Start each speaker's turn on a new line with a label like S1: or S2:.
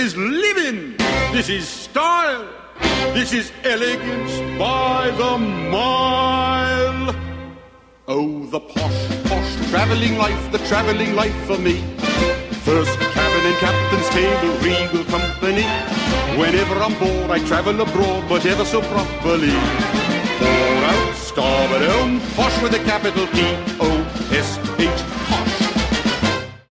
S1: is living. This is style. This is elegance by the mile. Oh, the posh travelling life, the travelling life for me. First cabin and captain's table, regal company. Whenever I'm bored, I travel abroad, but ever so properly. Fore out, starboard helm, posh with a capital P-O-S.